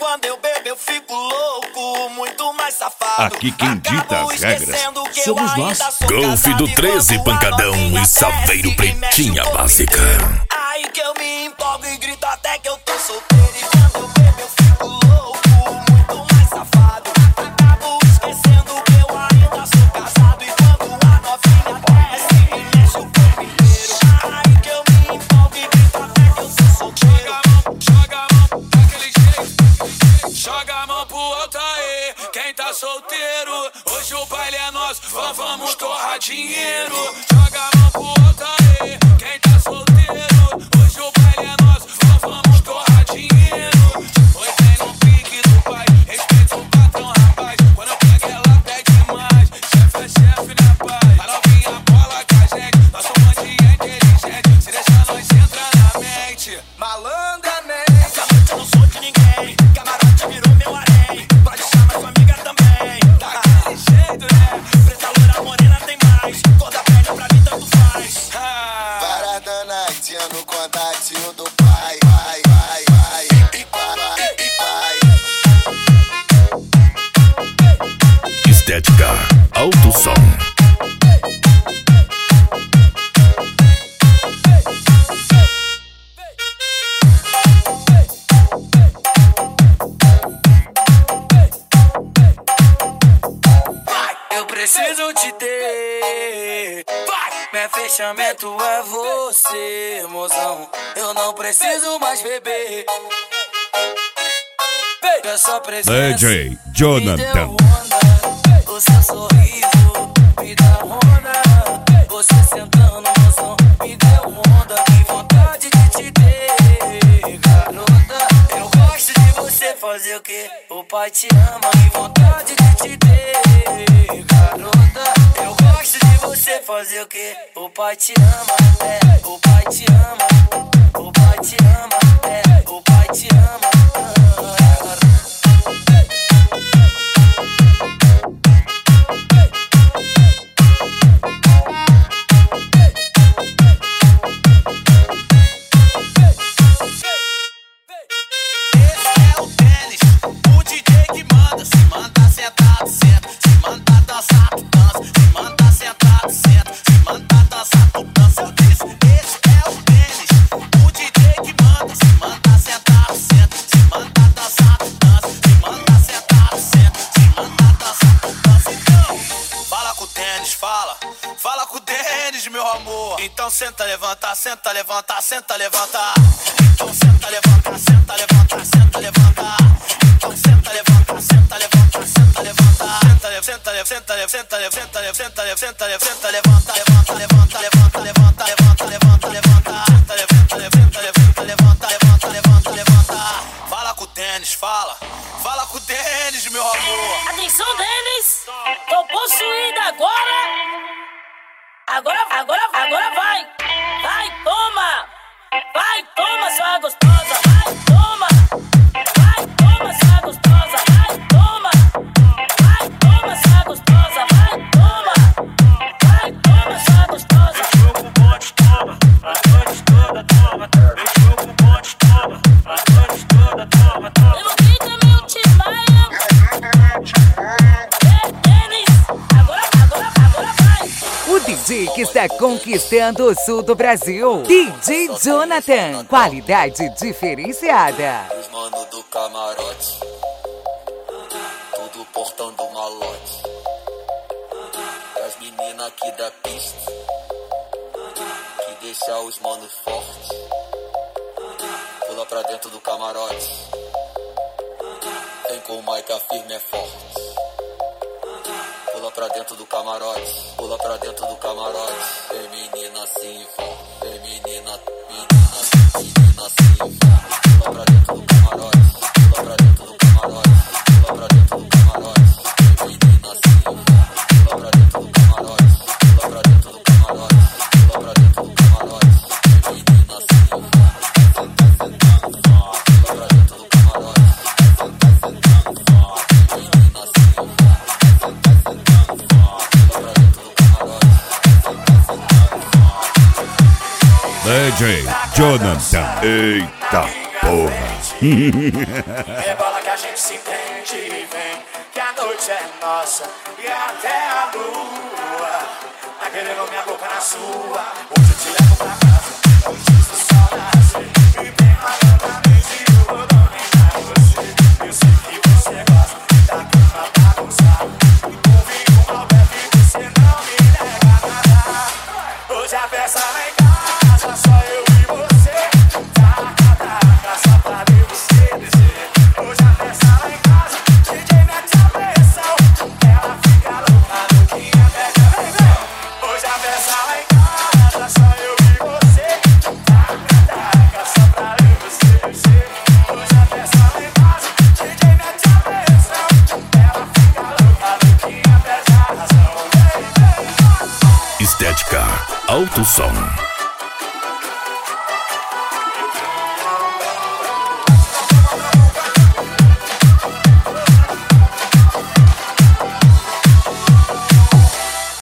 quando eu bebo eu fico louco, muito mais safado. Aqui quem dita as regras somos nós. Golf do 13, pancadão e Saveiro Pretinha Básica. Aí que eu me empolgo e grito até que eu tô solteiro. E quando eu bebo eu fico louco, muito mais safado. Acabo esquecendo que eu ainda sou casado. E quando a novinha desce, me mexe o corpo inteiro. Aí que eu me empolgo e grito até que eu tô solteiro. Joga a mão daquele jeito, joga a mão pro alto aí. Quem tá solteiro, hoje o baile é nosso, vamos torrar dinheiro. Joga a mão pro alto aí. Quem tá solteiro, hoje o baile é nosso, vamos torrar dinheiro. Hoje vem no pique do pai, respeita o patrão, rapaz. Quando eu pego ela pede mais, chefe é chefe, né, pai? A novinha bola com a gente, nosso monte é inteligente. Se deixar nós entra na mente, malandramente. Essa noite eu não sou de ninguém, camarote virou meu harém. Pode chamar sua amiga também, Daquele jeito, né? preta, loira, morena tem mais. Cor da pele pra mim tanto faz. Parada night, no contatinho do pai. Vai, vai, vai, e vai, e vai. Estética Alto Som. Eu preciso te ter. Vai! Meu fechamento é você, mozão. Eu não preciso mais beber. É só presença. DJ Jonathan. O seu sorriso me dá onda. Você sentando no som me deu onda. Que vontade de te ter, garota. Eu gosto de você fazer o que o pai te ama. Que vontade de te ter, garota. Eu gosto de você fazer o que o pai te ama. É, o pai te ama. O pai te ama. É, o pai te ama. Fala com o Denis, meu amor. Então senta, levanta, senta, levanta, senta, levanta. Então senta, levanta, senta, levanta, senta, levanta. Então senta, levanta, senta, levanta, senta, levanta. Senta, senta, senta, senta, senta, senta, senta, senta, levanta, levanta, levanta, levanta, levanta, levanta, levanta, levanta. Senta, levanta, levanta, levanta, levanta, levanta, levanta. Fala com o Denis, fala. Fala com o Denis, meu amor. Atenção, Denis! Tô possuído agora! Agora vai! Vai, toma! Vai, toma, sua gostosa! Vai, toma! Vai, toma, sua gostosa! Vai, toma! Vai, toma, sua gostosa! Vai, toma! Vai, toma, sua gostosa! Mexeu com o bote, toma! A noite toda, toma! Mexeu com o bote, toma! A noite toda, toma! Eu não vi também o Timaya! O DJ que está conquistando o sul do Brasil. DJ Jonathan. Qualidade diferenciada. Os mano do camarote, tudo portando malote. As meninas aqui da pista, que deixa os manos fortes. Pula pra dentro do camarote. Vem com o Maica firme é forte. Pula pra dentro do camarote, pula pra dentro do camarote. Feminina assim forte, feminina, menina assim forte. Pula pra dentro do camarote, pula pra dentro do camarote, pula pra dentro do camarote. Feminina assim forte, pula pra dentro do camarote, pula pra dentro do camarote, pula pra dentro do camarote. Feminina assim forte, pula pra dentro do camarote, menina assim forte. DJ Jonathan. Eita porra. Rebola a gente se entende e vem, que a noite é nossa e até a lua tá querendo minha boca na sua. Hoje eu te levo pra casa, antes do sol nascer, e vem malandramente e eu vou dominar você. Eu sei que você gosta da cama bagunçada, e com vinho mal bebe você não me nega nada. Hoje a festa lá em casa, só eu e você, taca, taca, só pra ver você descer. Hoje a festa lá em casa, DJ mete a pressão, ela fica louca, louquinha, pega, vem, vem. Hoje a festa lá em casa, só eu e você, taca, taca, só pra ver você descer. Hoje a festa lá em casa, DJ mete a pressão, ela fica louca, louquinha, pega a razão, vem, vem. Estética Alto Som.